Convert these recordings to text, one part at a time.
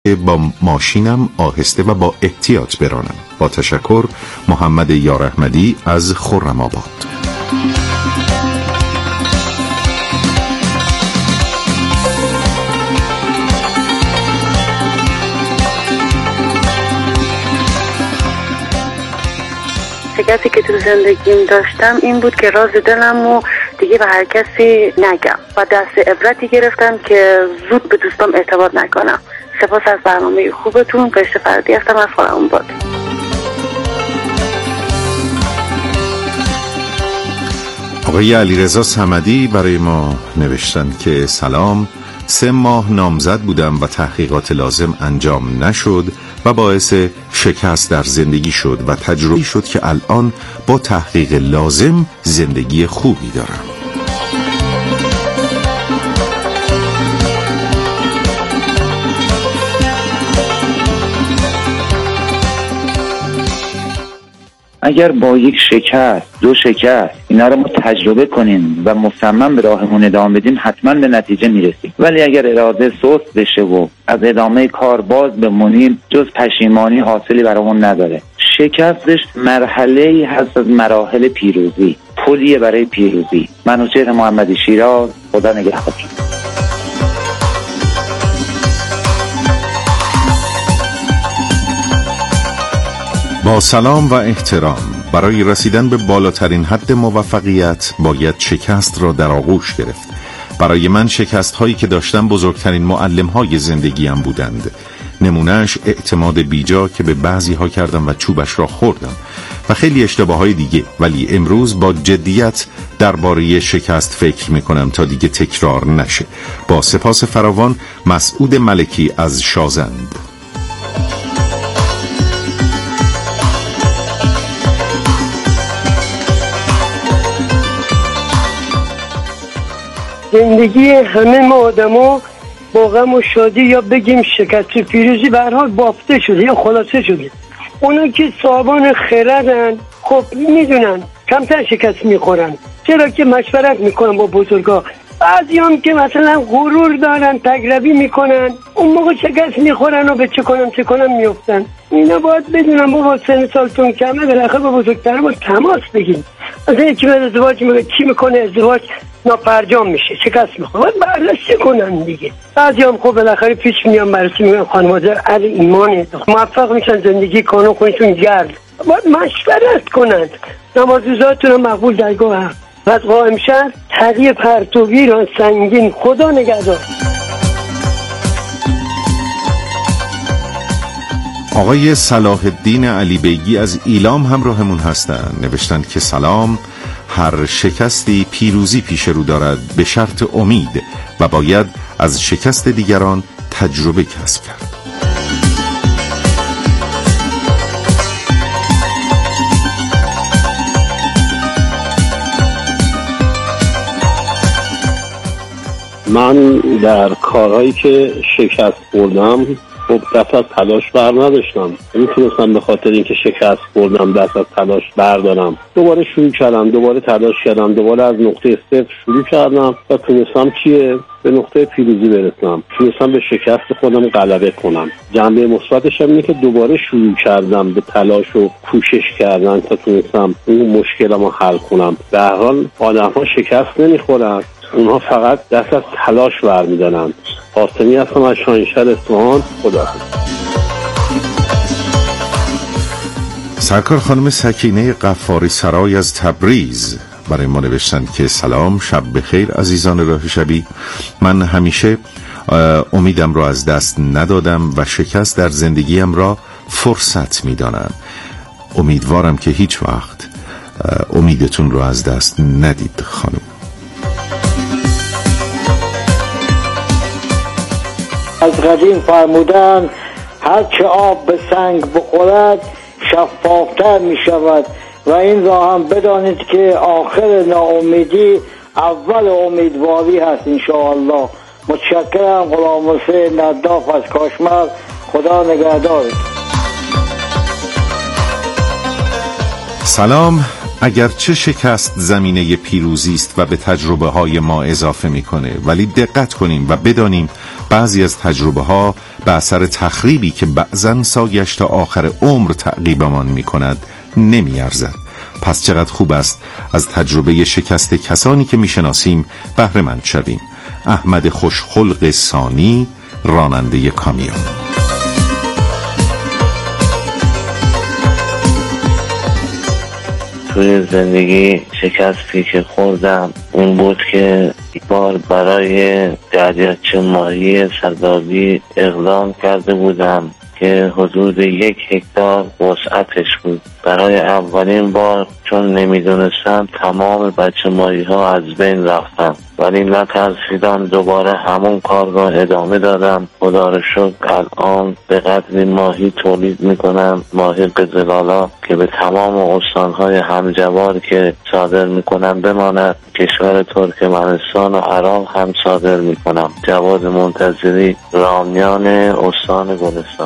با ماشینم آهسته و با احتیاط برانم. با تشکر، محمد یاراحمدی از خرم‌آباد. شکستی که تو زندگیم داشتم این بود که راز دلمو دیگه به هر کسی نگم و دست عبرتی گرفتم که زود به دوستام اعتماد نکنم. سپاس از برنامه خوبتون. قشر فردی هستم از خرم‌آباد. آقای علیرضا صمدی برای ما نوشتن که سلام، 3 ماه نامزد بودم و تحقیقات لازم انجام نشد و باعث شکست در زندگی شد و تجربه شد که الان با تحقیق لازم زندگی خوبی دارم. اگر با یک شکست، 2 شکست اینا رو ما تجربه کنیم و مصمم به راهمون ادامه بدیم، حتما به نتیجه میرسیم. ولی اگر اراده سست بشه و از ادامه کار باز بمونیم، جز پشیمانی حاصلی برامون نداره. شکستش مرحله‌ای هست از مراحل پیروزی، پلیه برای پیروزی. منوچهر محمدی، شیراز. خدا نگهدار. با سلام و احترام، برای رسیدن به بالاترین حد موفقیت باید شکست را در آغوش گرفت. برای من شکست هایی که داشتم بزرگترین معلم های زندگیم بودند. نمونهش اعتماد بیجا که به بعضی ها کردم و چوبش را خوردم و خیلی اشتباه های دیگه، ولی امروز با جدیت درباره شکست فکر میکنم تا دیگه تکرار نشه. با سپاس فراوان، مسعود ملکی از شازند. زندگی همه ما آدما با غم و شادی یا بگیم شکست و پیروزی به هر حال بافته شده یا خلاصه شده. اونا که صاحبان خردن خب میدونن کمتر شکست میخورن، چرا که مشورت میکنن با بزرگا. بعضی هم که مثلا غرور دارن، تگربی میکنن، اون موقع شکست میخورن و به چه کنم میفتن. اینا باید بدونن بابا سن سالتون کمه، بالاخره با بزرگتر با تماس بگین. از یکی به ازدواج میگه چی میکنه، ازدواج ناپرجام میشه، شکست میخوره، باید بررسی کنن دیگه. بعضی هم خب بالاخره پیش میان بررسی میگن خانواده اهل ایمانه، موفق میشن، زندگی کانون خودشون گرد. باید مشورت کنند. نمازوزاتون رو مقبول درگاه هم از قائم شهر تقیه پرتوگی را سنگین. خدا نگهدار. آقای صلاح الدین علی بیگی از ایلام همراهمون هستن. نوشتن که سلام، هر شکستی پیروزی پیش رو دارد به شرط امید و باید از شکست دیگران تجربه کسب کرد. من در کارهایی که شکست خوردم خب دست از تلاش بر نداشتم. نمیتونستم به خاطر اینکه شکست خوردم دست از تلاش بردارم. دوباره شروع کردم، دوباره تلاش کردم، دوباره از نقطه صفر شروع کردم و تونستم به نقطه پیروزی برسم. تونستم به شکست خودم غلبه کنم. جنبه مثبتش اینه که دوباره شروع کردم به تلاش و کوشش کردن تا تونستم اون مشکلمو حل کنم. به هر حال آدم‌ها شکست نمیخورن، اونها فقط دست از تلاش برمی‌دارن. قاسمی هستم از شاهینشهر اصفهان. خدا. سرکار خانم سکینه غفاری سرای از تبریز برای ما نوشتن که سلام، شب بخیر عزیزان راه شبی. من همیشه امیدم را از دست ندادم و شکست در زندگیم را فرصت می‌دانم. امیدوارم که هیچ وقت امیدتون را از دست ندید خانم. از قدیم فرمودن هر که آب به سنگ بخورد شفافتر می شود و این را هم بدانید که آخر ناامیدی اول امیدواری هست انشاءالله. متشکرم. غلام حسین نداف از کاشمر. خدا نگهدار. سلام، اگرچه شکست زمینه پیروزی است و به تجربه های ما اضافه میکنه، ولی دقت کنیم و بدانیم بعضی از تجربه ها به اثر تخریبی که بعضن سایش تا آخر عمر تعقیبمان می کند نمی ارزد. پس چقدر خوب است از تجربه شکست کسانی که می شناسیم بهره مند شویم. احمد خوشخلق ثانی، راننده کامیون. توی زندگی شکستی که خوردم این بود که یک بار برای دریاچه ماهی سردابی اقدام کرده بودم که حدود 1 هکتار وسعتش بود. برای اولین بار چون نمیدونستم تمام بچه ماهی ها از بین رفتم، ولی نترسیدم، دوباره همون کار را ادامه دادم. خدا رو شکر الان به قدری ماهی تولید میکنم، ماهی قزلالا، که به تمام استانهای همجوار که صادر میکنم بماند. کشور ترکمنستان و عراق هم صادر میکنم. جواد منتظری، رامیان، استان گلستان.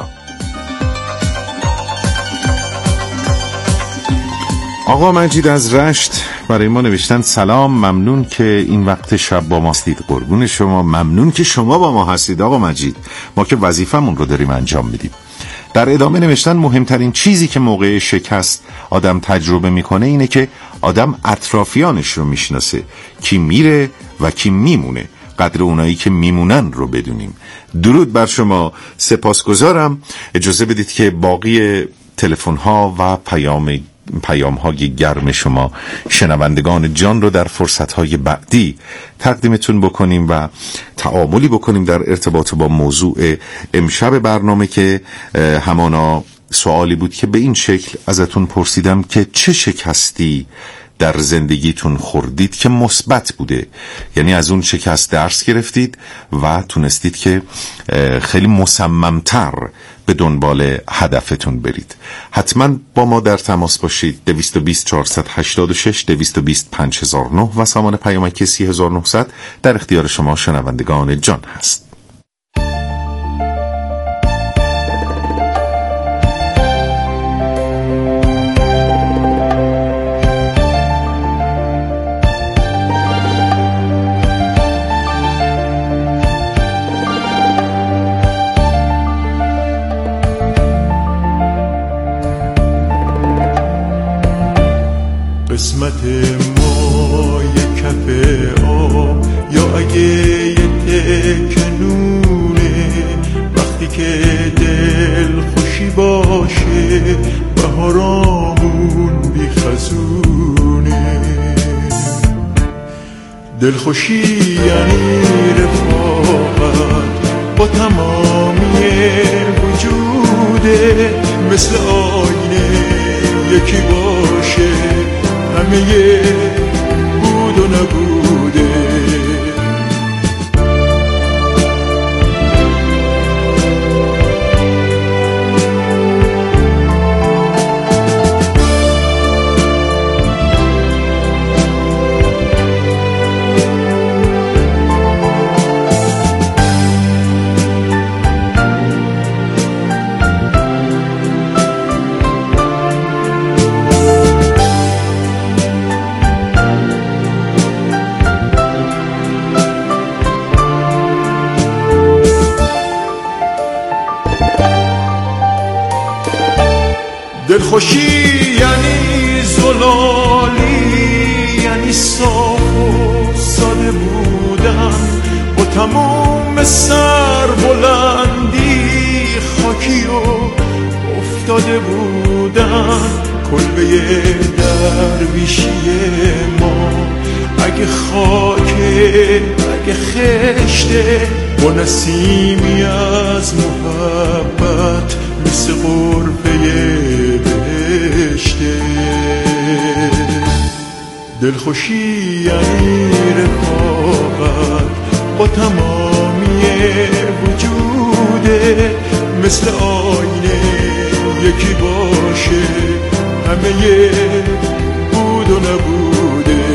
آقا مجید از رشت برای ما نوشتن سلام، ممنون که این وقت شب با ما هستید. قربون شما، ممنون که شما با ما هستید آقا مجید، ما که وظیفمون رو داریم انجام میدیم. در ادامه نوشتن مهمترین چیزی که موقع شکست آدم تجربه میکنه اینه که آدم اطرافیانش رو میشناسه، کی میره و کی میمونه، قدر اونایی که میمونن رو بدونیم. درود بر شما، سپاسگزارم. اجازه بدید که باقی تلفن ها و پیام های گرم شما شنوندگان جان رو در فرصت های بعدی تقدیمتون بکنیم و تعاملی بکنیم در ارتباط با موضوع امشب برنامه، که همانا سوالی بود که به این شکل ازتون پرسیدم که چه شکستی در زندگیتون خوردید که مثبت بوده، یعنی از اون شکست درس گرفتید و تونستید که خیلی مصممتر به دنبال هدفتون برید. حتما با ما در تماس باشید. 220 486 220 5009 و سامان پیامکی 3900 در اختیار شما شنوندگان جان هست. قسمت ما یک کف آب یا اگه یه تکنونه، وقتی که دل خوشی باشه بهارامون بی خزونه. دل خوشی یعنی رفاقت با تمامی وجوده، مثل آینه یکی باشه همه بود و نبوده. دلخوشی یعنی زلالی، یعنی صاف و ساده بودن با تمام سر بلندی، خاکی و افتاده بودن. کلبه درویشی ما اگه خاکه اگه خشته، با نسیمی از محبت مثل غرفه بهشته. دلخوشی یعنی رفاقت با تمامی وجوده، مثل آینه یکی باشه همه بود و نبوده.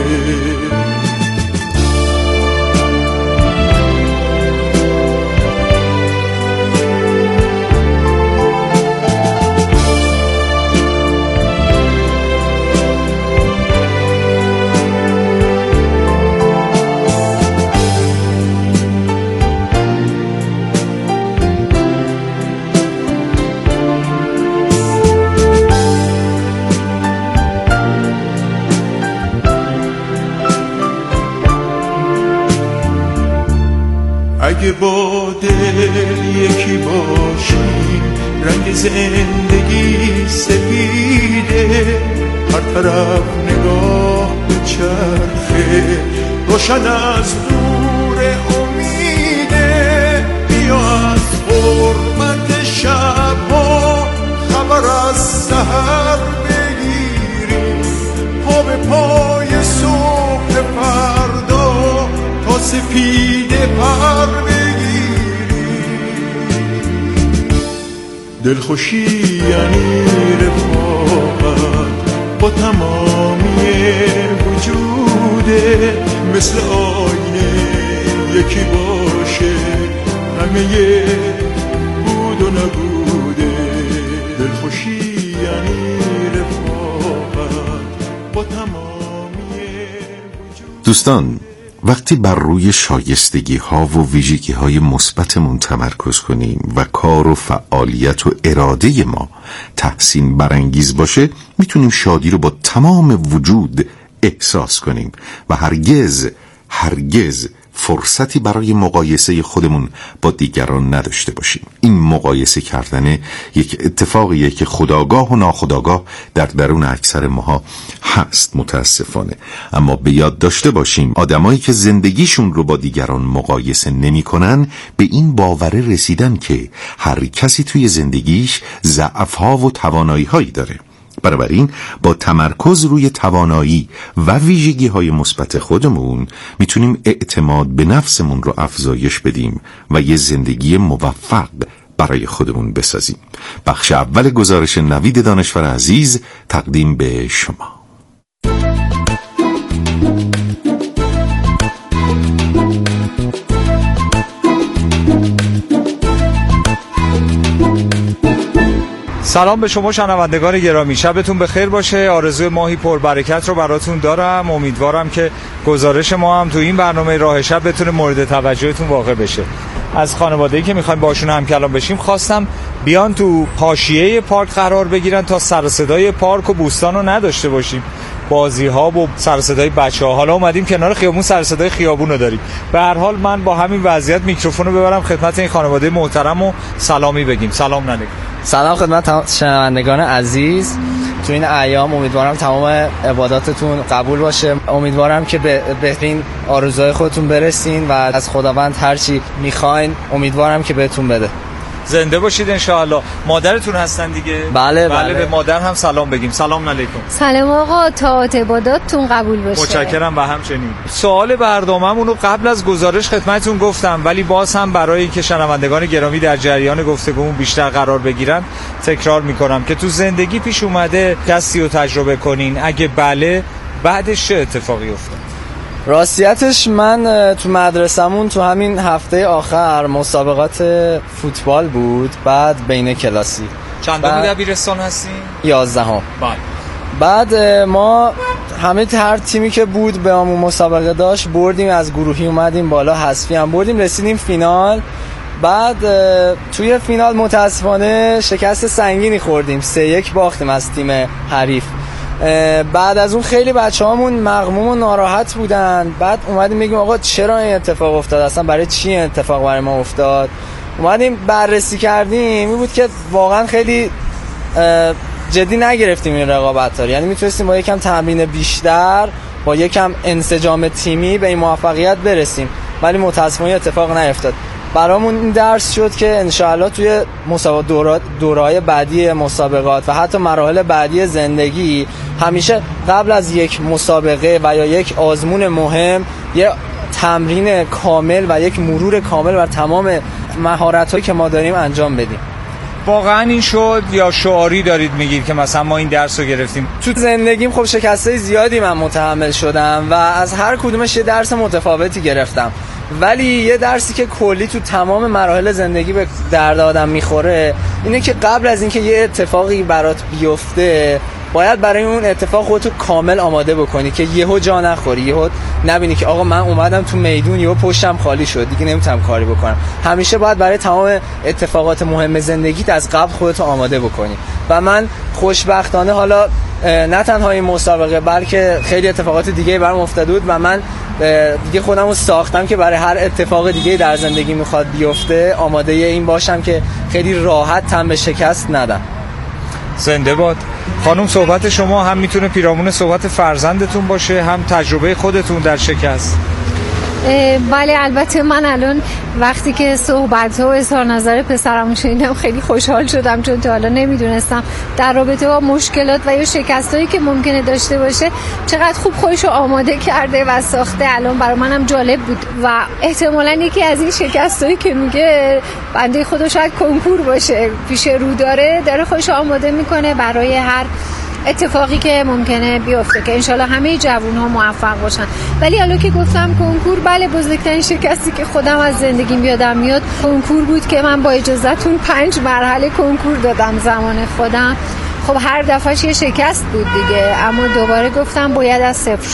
باشیم. رنگ زندگی سپیده، هر طرف نگاه به چرخه، روشن از نور امیده. بیا از حرمت شب‌ها خبر از سحر بگیریم، پا به پای صبح فردا تا سپیده پر بگیریم. دلخوشی یعنی رفاقت با تمامی وجوده، مثل آینه یکی باشه همه بود و نبوده. دلخوشی یعنی رفاقت با تمامی وجوده. دوستان، وقتی بر روی شایستگی ها و ویژگی های مثبتمون تمرکز کنیم و کار و فعالیت و اراده ما تحسین برانگیز باشه، میتونیم شادی رو با تمام وجود احساس کنیم و هرگز فرصتی برای مقایسه خودمون با دیگران نداشته باشیم. این مقایسه کردن یک اتفاقیه که خودآگاه و ناخودآگاه در درون اکثر ماها هست متاسفانه. اما به یاد داشته باشیم آدمایی که زندگیشون رو با دیگران مقایسه نمی کنن به این باور رسیدن که هر کسی توی زندگیش ضعف‌ها و توانایی‌هایی داره. بنابراین با تمرکز روی توانایی و ویژگی‌های مثبت خودمون میتونیم اعتماد به نفسمون رو افزایش بدیم و یه زندگی موفق برای خودمون بسازیم. بخش اول گزارش نوید دانشور عزیز تقدیم به شما. سلام به شما شنوندگان گرامی، شبتون بخیر باشه. آرزوی ماهی پربرکت رو براتون دارم. امیدوارم که گزارش ما هم تو این برنامه راه شب بتونه مورد توجهتون واقع بشه. از خانواده‌ای که میخوایم باشون همکلام بشیم خواستم بیان تو حاشیه پارک قرار بگیرن تا سر و صدای پارک و بوستان رو نداشته باشیم، بازی ها و سر صدای بچه‌ها. حالا اومدیم کنار خیابون سر صدای خیابون رو داریم. به هر حال من با همین وضعیت میکروفون رو ببرم خدمت این خانواده محترم و سلامی بگیم. سلام علیکم. سلام خدمت شنوندگان عزیز. تو این ایام امیدوارم تمام عباداتتون قبول باشه. امیدوارم که به بهترین آرزوهای خودتون برسین و از خداوند هر چی میخواین امیدوارم که بهتون بده. زنده باشید انشاءالله. مادرتون هستن دیگه؟ بله. به مادر هم سلام بگیم. سلام علیکم. سلام آقا، طاعت عباداتتون قبول باشه. متشکرم. و همچنین سوال برنامه‌مون رو قبل از گزارش خدمتتون گفتم، ولی باز هم برای اینکه شنوندگان گرامی در جریان گفتگومون بیشتر قرار بگیرن تکرار میکنم که تو زندگی پیش اومده کسی رو تجربه کنین؟ اگه بله، بعدش چه اتفاقی افتاد؟ راستیتش من تو مدرسمون تو همین هفته آخر مسابقات فوتبال بود، بعد بین کلاسی. چندمی دبیرستان هستین؟ 11ام. بله. بعد ما همه هر تیمی که بود به همون مسابقه داشت بردیم، از گروهی اومدیم بالا، حذفی هم بردیم، رسیدیم فینال. بعد توی فینال متاسفانه شکست سنگینی خوردیم، 3-1 باختیم از تیم حریف. بعد از اون خیلی بچه‌هامون مغموم و ناراحت بودن. بعد اومدیم بگیم آقا چرا این اتفاق افتاد، اصلا برای چی این اتفاق برای ما افتاد. اومدیم بررسی کردیم، این بود که واقعا خیلی جدی نگرفتیم این رقابت ها. یعنی میتونستیم با یکم تمرین بیشتر، با یکم انسجام تیمی به این موفقیت برسیم، ولی متاسفانه اتفاق نیفتاد. برامون این درس شد که انشاءالله توی دوره‌های بعدی مسابقات و حتی مراحل بعدی زندگی همیشه قبل از یک مسابقه و یا یک آزمون مهم یه تمرین کامل و یک مرور کامل بر تمام مهارت‌هایی که ما داریم انجام بدیم. واقعا این شد یا شعاری دارید میگید که مثلا ما این درس رو گرفتیم؟ تو زندگیم خب شکست‌های زیادی من متحمل شدم و از هر کدومش یه درس متفاوتی گرفتم، ولی یه درسی که کلی تو تمام مراحل زندگی به درد آدم میخوره اینه که قبل از اینکه یه اتفاقی برات بیفته باید برای اون اتفاق خودتو کامل آماده بکنی که یهو جا نخوری، یهو نبینی که آقا من اومدم تو میدون یهو پشتم خالی شد دیگه نمیتونم کاری بکنم. همیشه باید برای تمام اتفاقات مهم زندگیت از قبل خودتو آماده بکنی و من خوشبختانه حالا نه تنها این مسابقه بلکه خیلی اتفاقات دیگه برام افتاده بود و من دیگه خودمو ساختم که برای هر اتفاق دیگه در زندگی میخواد بیفته آماده این باشم که خیلی راحت تن به شکست ندم. زنده باد. خانم، صحبت شما هم میتونه پیرامون صحبت فرزندتون باشه، هم تجربه خودتون در شکست. بله، البته من الان وقتی که صحبت و اظهار نظر پسرمو شنیدم خیلی خوشحال شدم، چون تا حالا نمیدونستم در رابطه با مشکلات و یا شکستایی که ممکنه داشته باشه چقدر خوب خودشو آماده کرده و ساخته. الان برای منم جالب بود و احتمالاً یکی از این شکستایی که میگه بنده خدا شاید کنکور باشه، پیش رو داره خودشو آماده میکنه برای هر اتفاقی که ممکنه بیفته که انشالله همه جوان‌ها موفق باشن. ولی حالا که گفتم کنکور، بله، بزرگترین شکستی که خودم از زندگیم یادم میاد کنکور بود که من با اجازهتون 5 مرحله کنکور دادم زمان خودم. خب هر دفعهش یه شکست بود دیگه، اما دوباره گفتم باید از صفر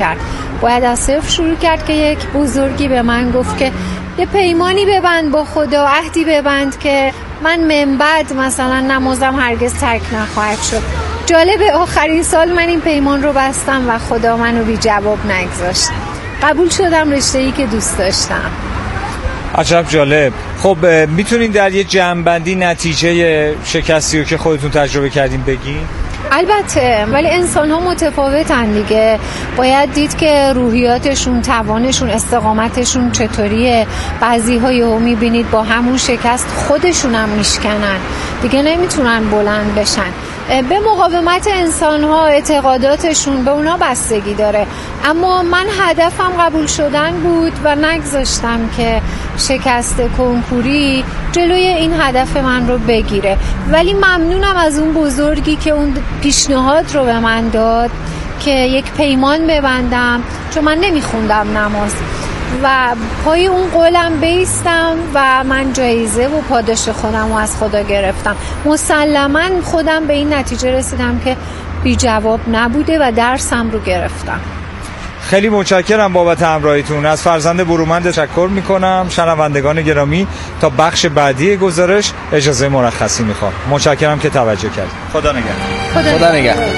شروع کرد که یک بزرگی به من گفت که یه پیمانی ببند با خدا، عهدی ببند که من من بعد مثلا نمازم هرگز ترک نخواهد شد. جالبه آخرین سال من این پیمان رو بستم و خدا منو بی جواب نگذاشت. قبول شدم رشته‌ای که دوست داشتم. عجب جالب. خب میتونین در یه جمع‌بندی نتیجه شکستی رو که خودتون تجربه کردین بگین؟ البته، ولی انسان ها متفاوتن دیگه. باید دید که روحیاتشون، توانشون، استقامتشون چطوریه. بعضی ها یهو میبینید با همون شکست خودشون هم میشکنن دیگه، نمیتونن بلند بشن. به مقاومت انسان ها، اعتقاداتشون به اونا بستگی داره. اما من هدفم قبول شدن بود و نگذاشتم که شکست کنکوری جلوی این هدف من رو بگیره. ولی ممنونم از اون بزرگی که اون پیشنهاد رو به من داد که یک پیمان ببندم، چون من نمیخوندم نماز و پای اون قولم بیستم و من جایزه و پاداش خودم رو از خدا گرفتم. مسلماً خودم به این نتیجه رسیدم که بی جواب نبوده و درسم رو گرفتم. خیلی متشکرم بابت همراهیتون. از فرزند برومند تشکر میکنم. شنوندگان گرامی، تا بخش بعدی گزارش اجازه مرخصی میخوام. متشکرم که توجه کردید. خدا نگهدار. خدا نگهدار.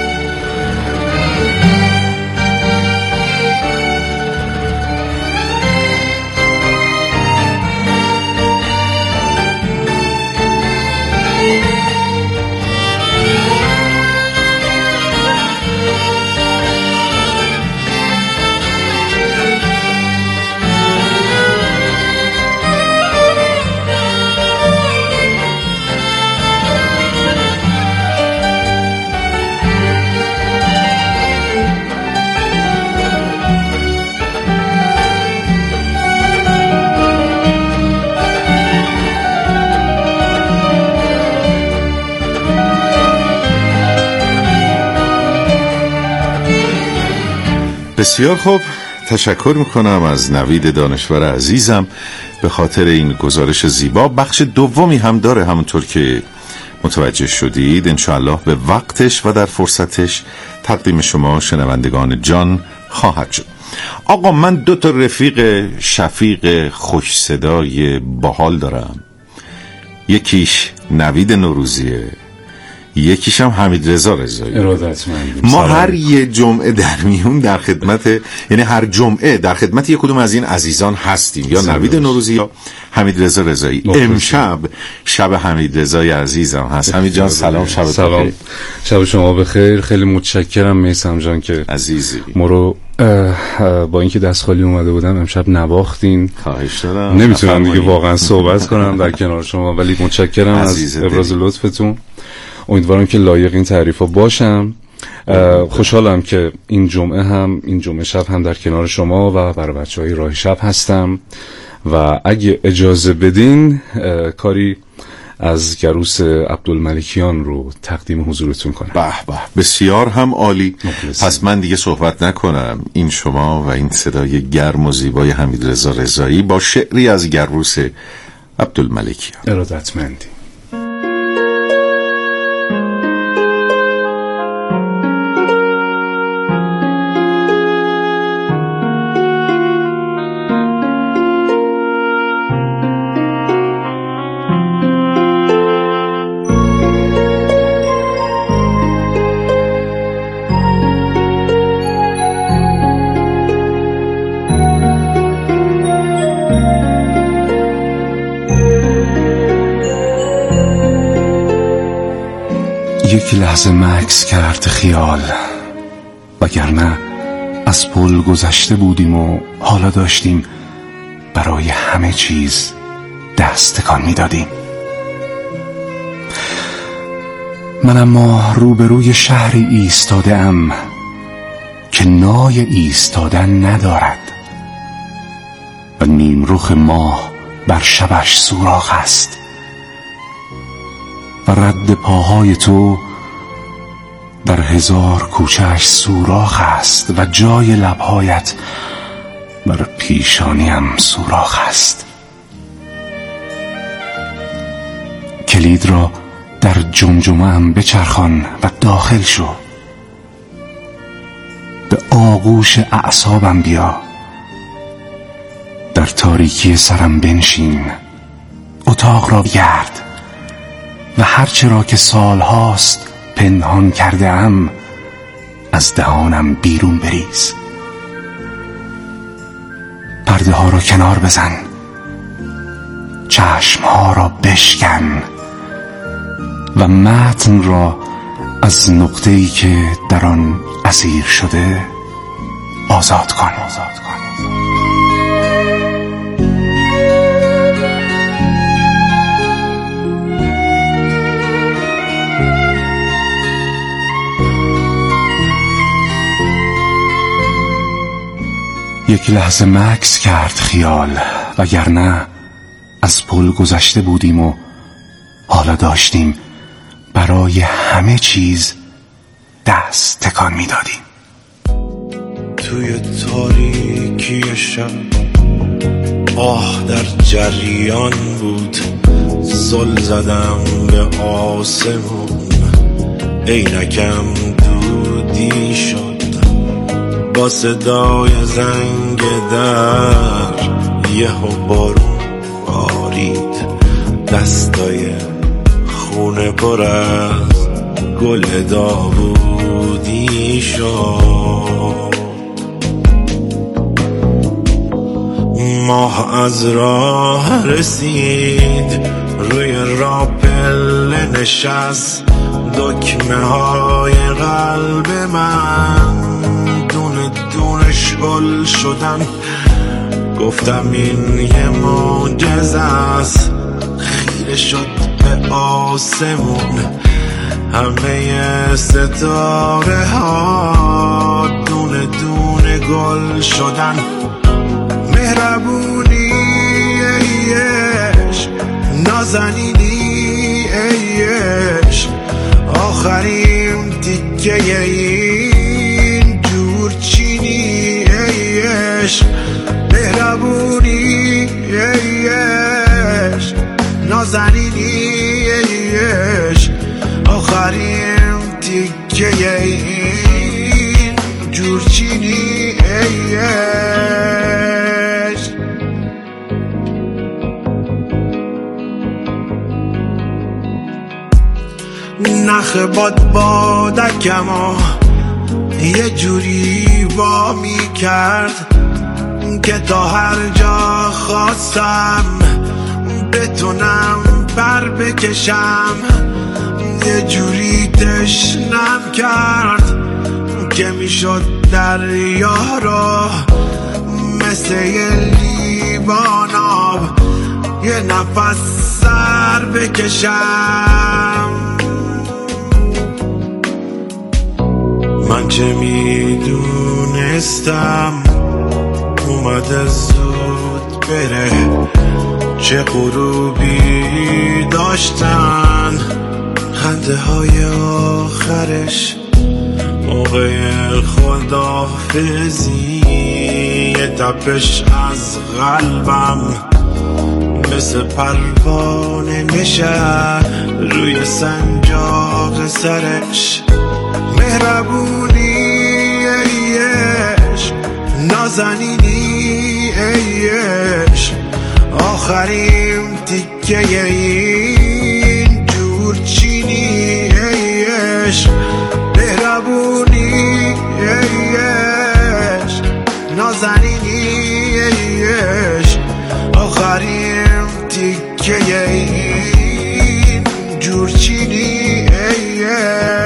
بسیار خوب، تشکر میکنم از نوید دانشور عزیزم به خاطر این گزارش زیبا. بخش دومی هم داره، همونطور که متوجه شدید. انشاءالله به وقتش و در فرصتش تقدیم شما شنوندگان جان خواهد شد. آقا، من 2 تا رفیق شفیق خوش صدای باحال دارم. یکیش نوید نوروزیه، یکیش هم حمید رضا رضایی. ما هر یه جمعه در میون در خدمت، یعنی هر جمعه در خدمت یک کدوم از این عزیزان هستیم، یا نوید نوروزی یا حمید رضا رضایی. امشب شب حمید رضای عزیزم هست. حمید جان سلام. سلام، شب شما بخیر. خیلی متشکرم میثم جان که عزیزی ما رو با اینکه دست خالی اومده بودم امشب نواختین. خواهش دارم. نمیتونم دیگه واقعا صحبت کنم در کنار شما، ولی متشکرم از ابراز لطفتون. امیدوارم که لایق این تعریفا باشم. خوشحالم که این جمعه شب هم در کنار شما و برای بچهای راه شب هستم و اگه اجازه بدین کاری از گروس عبدالملکیان رو تقدیم حضورتون کنم. به به، بسیار هم عالی. پس من دیگه صحبت نکنم. این شما و این صدای گرم و زیبای حمید رضا رضایی با شعری از گروس عبدالملکیان. ارادتمندی. یک لحظه مکث کرد خیال، وگرنه از پل گذشته بودیم و حالا داشتیم برای همه چیز دست تکان میدادیم. من اما روبروی شهری ایستاده ام که نای ایستادن ندارد و نیمرخ ماه بر شبش سوراخ است و رد پاهای تو در هزار کوچه‌اش سوراخ است و جای لبهایت بر پیشانیم سوراخ است. کلید را در جمجمه‌ام بچرخان و داخل شو، به آغوش اعصابم بیا، در تاریکی سرم بنشین، اتاق را گرد و هرچه را که سالهاست پنهان کرده ام از دهانم بیرون بریز. پرده ها را کنار بزن، چشم ها را بشکن و متن را از نقطه‌ای که در آن اسیر شده آزاد کن. یک لحظه مکث کرد خیال، وگرنه از پل گذشته بودیم و حالا داشتیم برای همه چیز دست تکان میدادیم. توی تاریکی شب آه در جریان بود، زل زدم به آسمون، عینکم دودی شد با صدای زنگ در، یهو بارون بارید، دستای خونه پر از گل داوودی شد. ماه از راه رسید، روی راپل نشست، دکمه های قلب من دونه دونه شل شدن. گفتم این یه معجزه است، خیره شد به آسمون، همه ستاره ها دونه دونه گل شدن. مهربونی ای عشق، نازنینی ای عشق، آخرین تیکه این جورچینی ای عشق. مهربونی ای عشق، نازنینی ای عشق، آخرین تیکه این جورچینی ای عشق. نخ بادکمو یه جوری وا می کرد که تا هر جا خواستم بتونم بر بکشم. یه جوری تشنم کرد که میشد دریا رو مثل یه لیوان آب یه نفس سر بکشم. من چه میدونستم اومده زود بره، چه غروبی داشتن خنده های آخرش، موقع خداحافظی یه تپش از قلبم مثل پروانه میشه روی سنجاق سرش. مهربونی ای عشق، نازنینی ای عشق، آخرین تیکه این جورچینی ای عشق. مهربونی ای عشق، نازنینی ای عشق، آخرین تیکه این جورچینی ای عشق.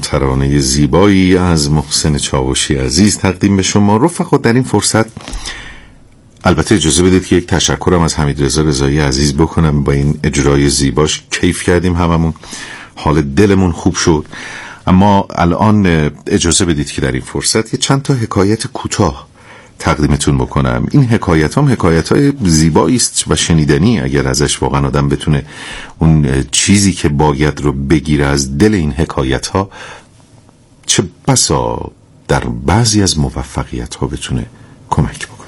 ترانه زیبایی از محسن چاوشی عزیز تقدیم به شما. رفقا در این فرصت البته اجازه بدید که یک تشکرم از حمیدرضا رضایی عزیز بکنم. با این اجرای زیباش کیف کردیم هممون، حال دلمون خوب شد. اما الان اجازه بدید که در این فرصت یه چند تا حکایت کوتاه تقدیمتون بکنم. این حکایت هم حکایت های زیبایی است و شنیدنی، اگر ازش واقعا آدم بتونه اون چیزی که باید رو بگیره از دل این حکایت ها، چه بسا در بعضی از موفقیت ها بتونه کمک بکنه.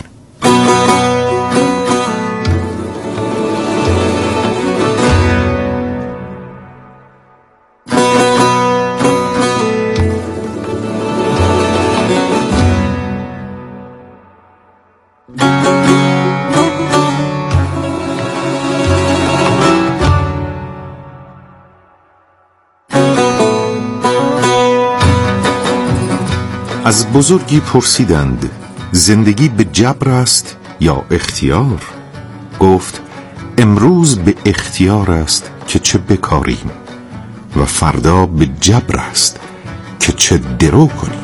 از بزرگی پرسیدند زندگی به جبر است یا اختیار؟ گفت امروز به اختیار است که چه بکاریم و فردا به جبر است که چه درو کنیم.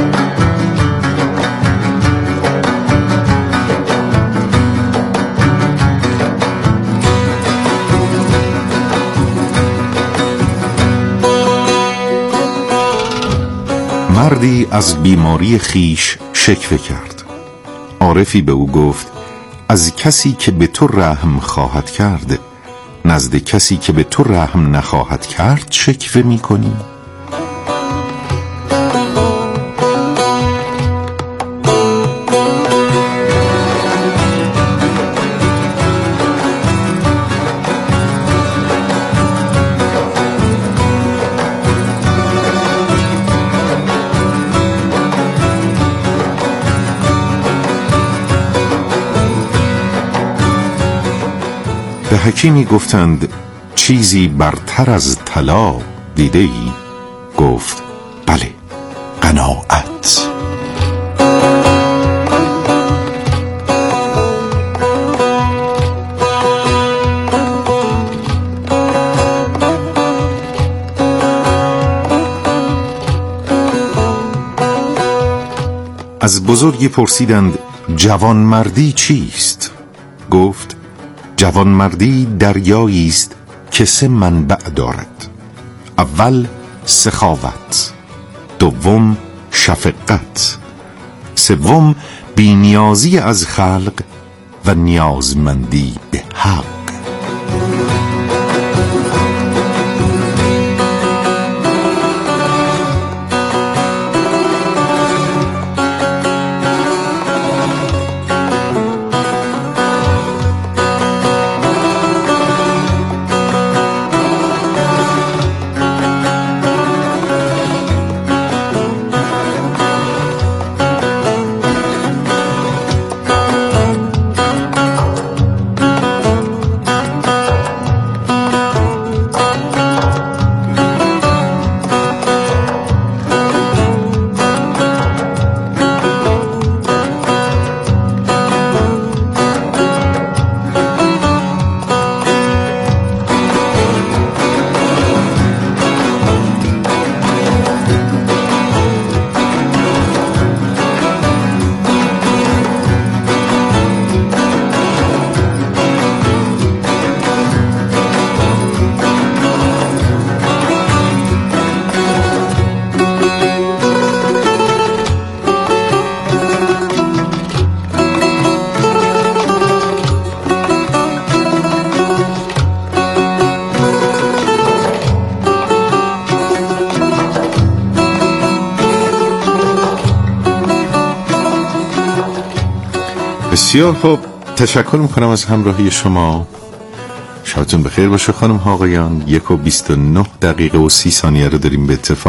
مردی از بیماری خیش شکوه کرد. عارفی به او گفت از کسی که به تو رحم خواهد کرد نزد کسی که به تو رحم نخواهد کرد شکوه می کنی؟ به حکیمی گفتند چیزی برتر از طلا دیده ای؟ گفت بله، قناعت. از بزرگی پرسیدند جوانمردی چیست؟ گفت جوانمردی دریایی است که 3 منبع دارد. اول سخاوت، دوم شفقت، سوم بی‌نیازی از خلق و نیازمندی به حق. بسیار خوب، تشکر میکنم از همراهی شما. شبتون بخیر باشه خانم ها آقایان. 1:29 و 30 ثانیه رو داریم به اتفاق